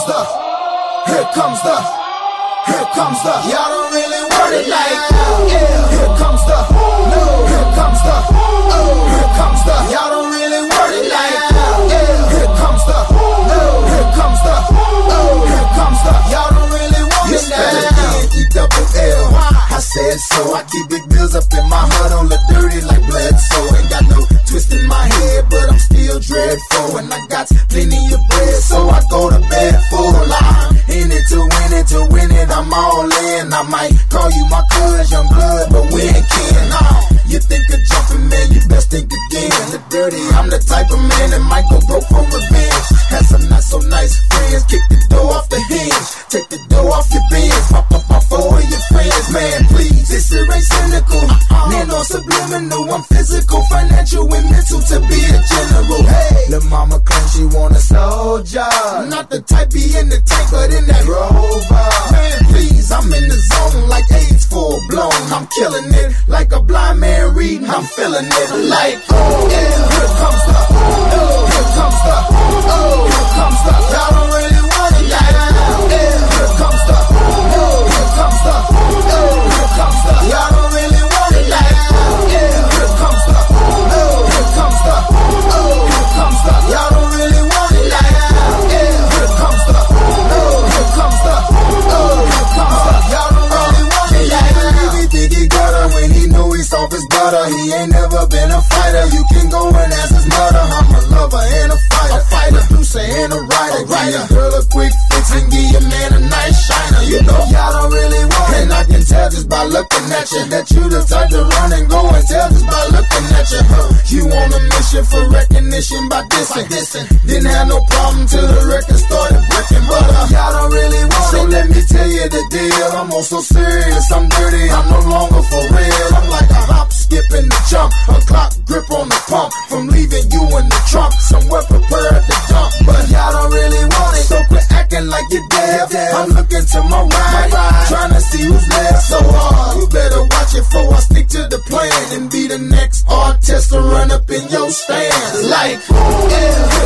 y'all don't really want it like, yeah. Here comes the, no. Here comes the, oh. Here comes the, y'all don't really want it like, yeah. Here comes the, no. Here comes the, oh. Here comes the, y'all don't really want it like, E-double-L. I said so, I keep big bills up in my heart on the dirty like Bledsoe. Ain't got no twist in my head, but I'm still dreadful. And I got plenty of bread, so I go to bed full. I'm in it to win it, I'm all in. I might call you my cuz, young blood, but we ain't kin. You think of jumping, man, you best think again. The dirty, I'm the type of man that might go broke for revenge. Had some not so nice friends, kick the door off the hinge, take the door off your bins, pop up my four of your friends, man, please. This shit ain't cynical, nano subliminal, I'm physical, financial, and mental to be a general. Hey, lil' mama claims she want a soldier, not the type be in the tank, but in that Rover. Man, please, I'm in the zone like AIDS full blown. I'm killing it like a blind man reading. I'm feeling it like, oh, yeah. Here comes the, oh, here comes the, oh, here comes the. Y'all don't really want it like, yeah. Here comes the, oh, here comes the, oh, here comes the. Y'all don't really want it like, yeah. Here comes the, oh, here comes the, oh, here comes the. Y'all don't really want it like, yeah. Here comes the, oh, here comes the, oh, here comes the. Y'all don't really want it like, he think he got her when he know he's off his butter. He ain't never been a fighter. You can go and ask his mother. I'm a lover and a fighter, producer and a writer. Give your girl a quick fix and give your man a nice shiner. You know y'all don't really want it, and I can tell just by looking at you that you the type to run and go and tell just by looking at you. You on a mission for recognition by dissing. Didn't have no problem till the record started breaking, but y'all don't really want it. So let me tell you the deal. I'm also serious, I'm dirty, I'm no longer for real. I'm like a hop, skip, and a jump, a clock grip on the pump. From leaving you in the trunk, somewhere prepared to jump, but y'all don't really want it. So quit acting like you're deaf. I'm looking to my right, trying to see who's left. So you better watch it before I stick to the plan and be the next artist to run up in your stand. Like, yeah.